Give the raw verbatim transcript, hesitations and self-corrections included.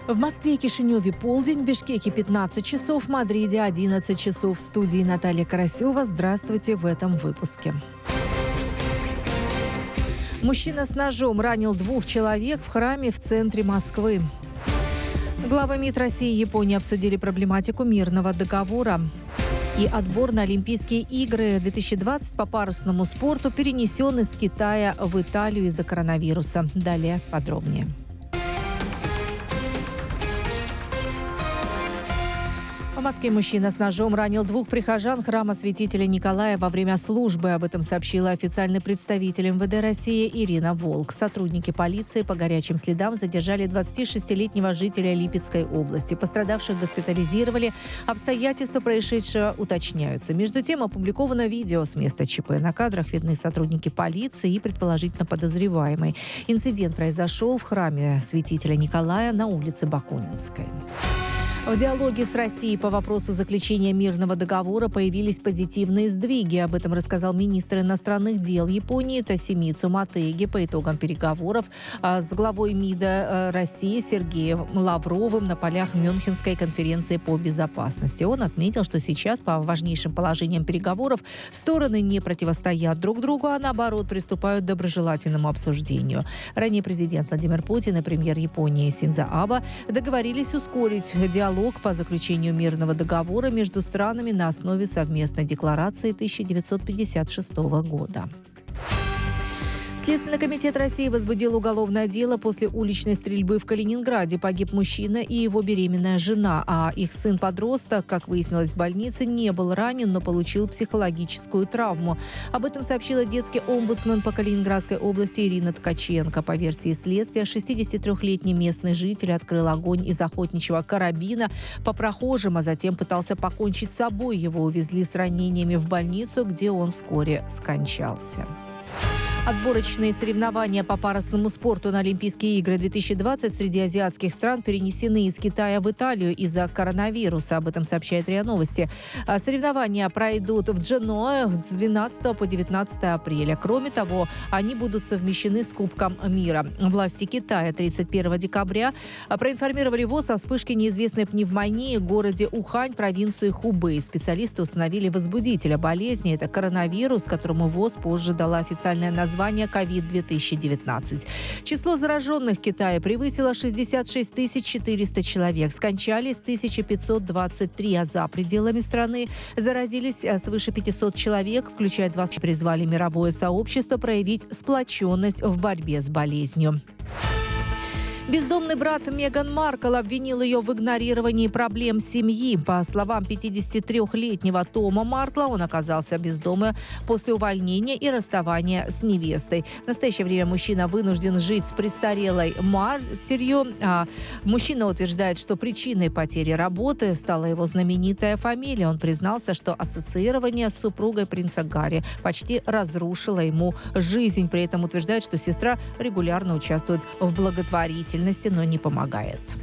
В Москве и Кишиневе полдень, в Бишкеке пятнадцать часов, в Мадриде одиннадцать часов. В студии Наталья Карасева. Здравствуйте в этом выпуске. Мужчина с ножом ранил двух человек в храме в центре Москвы. Главы МИД России и Японии обсудили проблематику мирного договора. И отбор на Олимпийские игры две тысячи двадцать по парусному спорту перенесен из Китая в Италию из-за коронавируса. Далее подробнее. В Москве мужчина с ножом ранил двух прихожан храма святителя Николая во время службы. Об этом сообщила официальный представитель эм вэ дэ России Ирина Волк. Сотрудники полиции по горячим следам задержали двадцатишестилетнего жителя Липецкой области. Пострадавших госпитализировали. Обстоятельства происшедшего уточняются. Между тем, опубликовано видео с места ЧП. На кадрах видны сотрудники полиции и предположительно подозреваемый. Инцидент произошел в храме святителя Николая на улице Бакунинской. В диалоге с Россией по вопросу заключения мирного договора появились позитивные сдвиги. Об этом рассказал министр иностранных дел Японии Тосимицу Мотеги по итогам переговоров с главой МИДа России Сергеем Лавровым на полях Мюнхенской конференции по безопасности. Он отметил, что сейчас по важнейшим положениям переговоров стороны не противостоят друг другу, а наоборот приступают к доброжелательному обсуждению. Ранее президент Владимир Путин и премьер Японии Синдзо Абе договорились ускорить диалог по заключению мирного договора между странами на основе совместной декларации тысяча девятьсот пятьдесят шестого года. Следственный комитет России возбудил уголовное дело после уличной стрельбы в Калининграде. Погиб мужчина и его беременная жена, а их сын-подросток, как выяснилось в больнице, не был ранен, но получил психологическую травму. Об этом сообщила детский омбудсмен по Калининградской области Ирина Ткаченко. По версии следствия, шестидесятитрёхлетний местный житель открыл огонь из охотничьего карабина по прохожим, а затем пытался покончить с собой. Его увезли с ранениями в больницу, где он вскоре скончался. Отборочные соревнования по парусному спорту на Олимпийские игры две тысячи двадцать среди азиатских стран перенесены из Китая в Италию из-за коронавируса. Об этом сообщает РИА Новости. Соревнования пройдут в Дженоа с двенадцатого по девятнадцатое апреля. Кроме того, они будут совмещены с Кубком мира. Власти Китая тридцать первого декабря проинформировали ВОЗ о вспышке неизвестной пневмонии в городе Ухань, провинции Хубэй. Специалисты установили возбудителя болезни. Это коронавирус, которому ВОЗ позже дала официальное название. Название ковид две тысячи девятнадцать. Число зараженных в Китае превысило шестьдесят шесть тысяч четыреста человек. Скончались тысяча пятьсот двадцать три, а за пределами страны заразились свыше пятисот человек, включая двадцать. Призвали мировое сообщество проявить сплоченность в борьбе с болезнью. Бездомный брат Меган Маркл обвинил ее в игнорировании проблем семьи. По словам пятидесятитрёхлетнего Тома Маркла, он оказался бездомным после увольнения и расставания с невестой. В настоящее время мужчина вынужден жить с престарелой матерью. А мужчина утверждает, что причиной потери работы стала его знаменитая фамилия. Он признался, что ассоциирование с супругой принца Гарри почти разрушило ему жизнь. При этом утверждает, что сестра регулярно участвует в благотворительности, но не помогает.